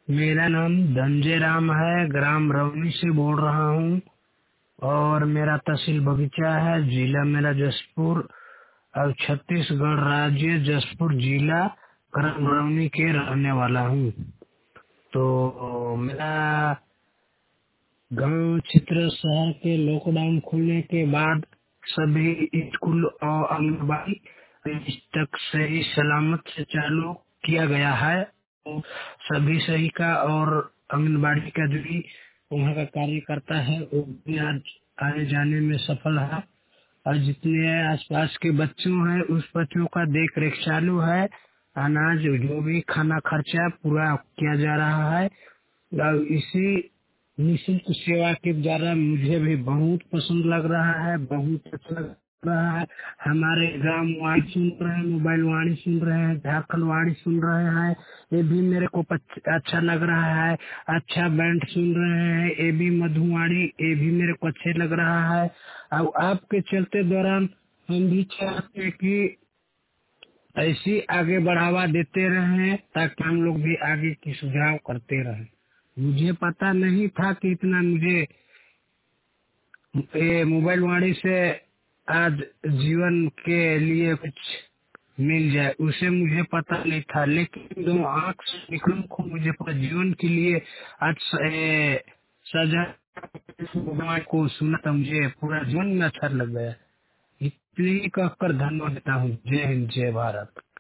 मेरा नाम धनंजय राम है, ग्राम रवनी से बोल रहा हूँ और मेरा तहसील बगीचा है, जिला मेरा जसपुर और छत्तीसगढ़ राज्य जसपुर जिला ग्राम रवनी के रहने वाला हूँ। तो मेरा गांव चित्र शहर के लॉकडाउन खुलने के बाद सभी स्कूल और आंगनबाड़ी अभी तक सही सलामत से चालू किया गया है। तो सभी सही का और आंगनबाड़ी का जो भी वहाँ का कार्यकर्ता है वो भी आज आने जाने में सफल है और जितने आसपास के बच्चों हैं उस बच्चों का देख रेख चालू है। अनाज जो भी खाना खर्चा पूरा किया जा रहा है और इसी निःशुल्क सेवा के द्वारा मुझे भी बहुत पसंद लग रहा है, बहुत अच्छा लग रहा है। हमारे ग्राम वाणी सुन रहे हैं, मोबाइल वाणी सुन रहे हैं, झारखंड वाणी सुन रहे हैं, ये भी मेरे को अच्छा लग रहा है। अच्छा बैंड सुन रहे हैं, ये भी मधुवाणी, ये भी मेरे को अच्छे लग रहा है। अब आपके चलते दौरान हम भी चाहते हैं कि ऐसी आगे बढ़ावा देते रहें ताकि हम लोग भी आगे की सुझाव करते रहें। मुझे पता नहीं था कि इतना मुझे ये मोबाइल वाणी से आज जीवन के लिए कुछ मिल जाए, उसे मुझे पता नहीं था, लेकिन दो आँख से निकलूं को मुझे पूरा जीवन के लिए आज सजा को सुना था, मुझे पूरा जीवन में अच्छा लग गया। इतनी कहकर धन्यवाद देता हूँ। जय हिंद, जय भारत।